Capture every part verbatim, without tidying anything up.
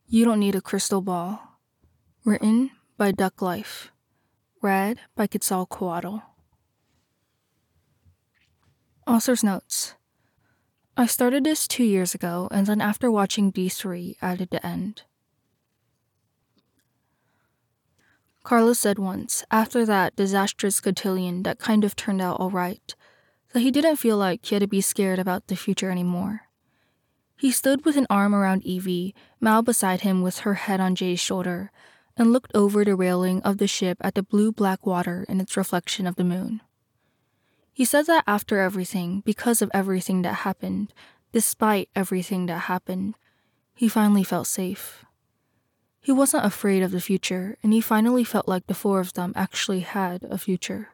You Don't Need a Crystal Ball. Written by Duck Life. Read by Quetzalcoatl. Author's notes. I started this two years ago, and then after watching D three, added the end. Carlos said once, after that disastrous cotillion that kind of turned out alright, that he didn't feel like he had to be scared about the future anymore. He stood with an arm around Evie, Mal beside him with her head on Jay's shoulder, and looked over the railing of the ship at the blue-black water and its reflection of the moon. He said that after everything, because of everything that happened, despite everything that happened, he finally felt safe. He wasn't afraid of the future, and he finally felt like the four of them actually had a future.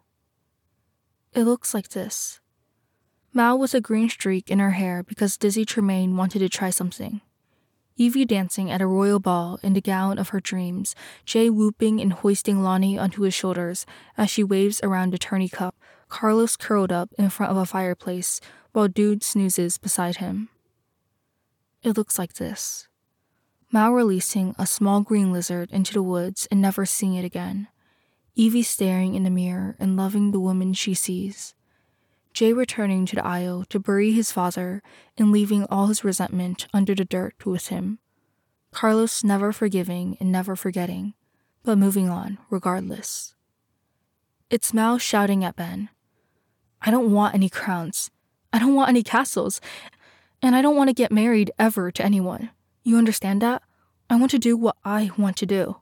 It looks like this. Mal with a green streak in her hair because Dizzy Tremaine wanted to try something. Evie dancing at a royal ball in the gown of her dreams, Jay whooping and hoisting Lonnie onto his shoulders as she waves around the tourney cup, Carlos curled up in front of a fireplace while Dude snoozes beside him. It looks like this. Mal releasing a small green lizard into the woods and never seeing it again. Evie staring in the mirror and loving the woman she sees. Jay returning to the aisle to bury his father and leaving all his resentment under the dirt with him. Carlos never forgiving and never forgetting, but moving on regardless. It's Mal shouting at Ben. I don't want any crowns. I don't want any castles. And I don't want to get married ever to anyone. You understand that? I want to do what I want to do.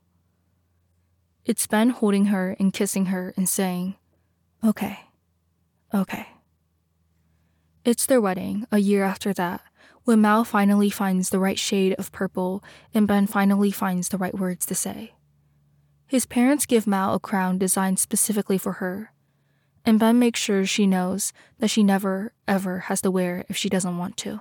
It's Ben holding her and kissing her and saying, okay, okay. It's their wedding, a year after that, when Mal finally finds the right shade of purple and Ben finally finds the right words to say. His parents give Mal a crown designed specifically for her, and Ben makes sure she knows that she never, ever has to wear it if she doesn't want to.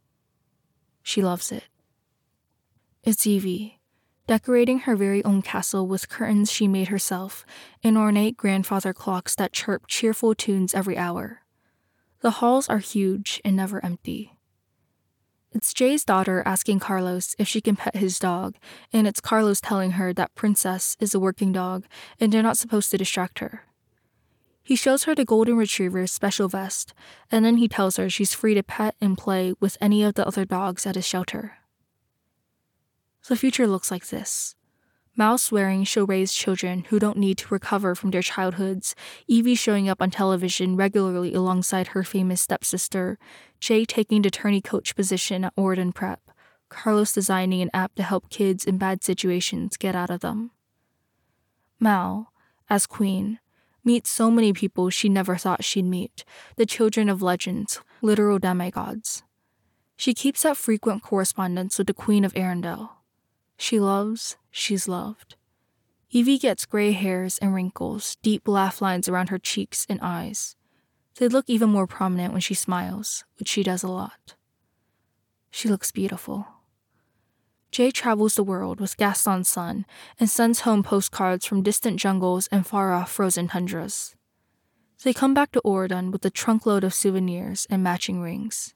She loves it. It's Evie, decorating her very own castle with curtains she made herself and ornate grandfather clocks that chirp cheerful tunes every hour. The halls are huge and never empty. It's Jay's daughter asking Carlos if she can pet his dog, and it's Carlos telling her that Princess is a working dog and they're not supposed to distract her. He shows her the golden retriever's special vest, and then he tells her she's free to pet and play with any of the other dogs at his shelter. The future looks like this. Mal swearing she'll raise children who don't need to recover from their childhoods, Evie showing up on television regularly alongside her famous stepsister, Jay taking the tourney coach position at Orden Prep, Carlos designing an app to help kids in bad situations get out of them. Mal, as queen, meets so many people she never thought she'd meet, the children of legends, literal demigods. She keeps up frequent correspondence with the Queen of Arendelle. She loves, she's loved. Evie gets gray hairs and wrinkles, deep laugh lines around her cheeks and eyes. They look even more prominent when she smiles, which she does a lot. She looks beautiful. Jay travels the world with Gaston's son and sends home postcards from distant jungles and far-off frozen tundras. They come back to Oregon with a trunkload of souvenirs and matching rings.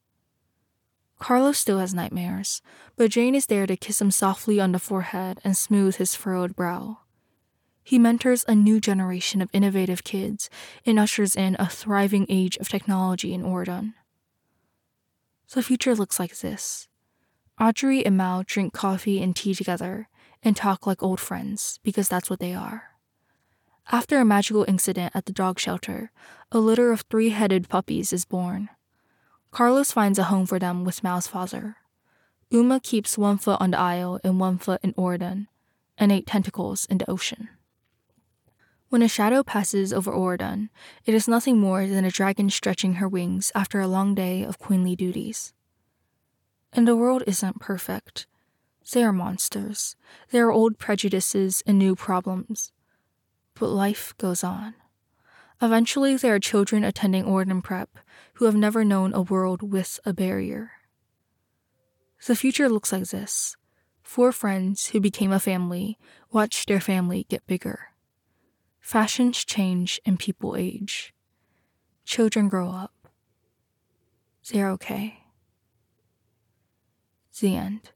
Carlos still has nightmares, but Jane is there to kiss him softly on the forehead and smooth his furrowed brow. He mentors a new generation of innovative kids and ushers in a thriving age of technology in Oregon. The future looks like this. Audrey and Mal drink coffee and tea together and talk like old friends, because that's what they are. After a magical incident at the dog shelter, a litter of three-headed puppies is born. Carlos finds a home for them with Mal's father. Uma keeps one foot on the aisle and one foot in Oregon, and eight tentacles in the ocean. When a shadow passes over Oregon, it is nothing more than a dragon stretching her wings after a long day of queenly duties. And the world isn't perfect. They are monsters. There are old prejudices and new problems. But life goes on. Eventually, there are children attending Orden Prep who have never known a world with a barrier. The future looks like this. Four friends who became a family watch their family get bigger. Fashions change and people age. Children grow up. They're okay. The end.